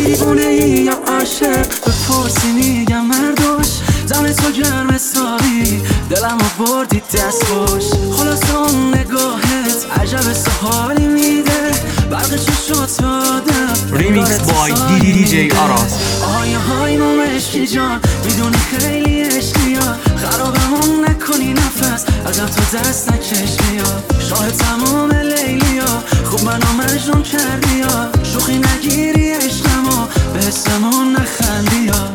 دیوونه ای یا عاشق بپرسی میگم مردوش دم تو گرم حسابی دلمو بردی دست باش. خلاص اون نگاهت عجب حالی میده برق چشات آدم ریمیکس بای دی جی آراس. آیا های مشکی جان میدونی خیلی عشقی ها خرابمون نکنی نفس ازم تو دست نکش بیا شاه تمام لیلی ها خوب منو مجنون کردی ها شوخی نگیری عشقمو به حسمون نخندی ها.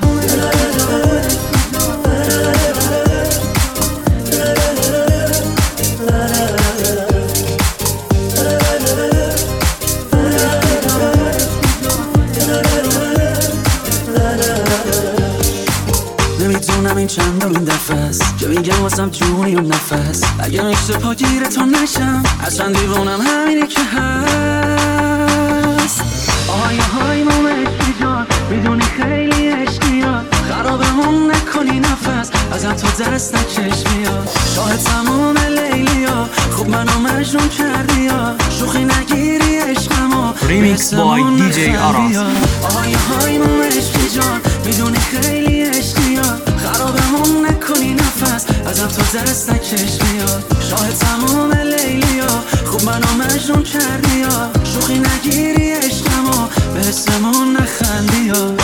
نمیدونم این چندمین دفعه است که میگم واسم جونی اون نفس اگه میشه پا گیره تا نشم اصلا دیوونم همینه که هست. آیا های مشکی جان میدونی خیلی عشقی ها خرابمون نکنی نفس ازم تو دست نکش بیا شاه تمام لیلی ها خوب منو مجنون کردی ها شوخی نگیری عشقمو ریمیکس بای دی جی آراس. آیا های مشکی جان میدونی خیلی عشقی ها خرابمون نکنی نفس ازم تو دست نکش بیا شاه تمام لیلی ها خوب منو مجنون کردی ها شوخی نگیری عشقمو به حسمون نخندی ها.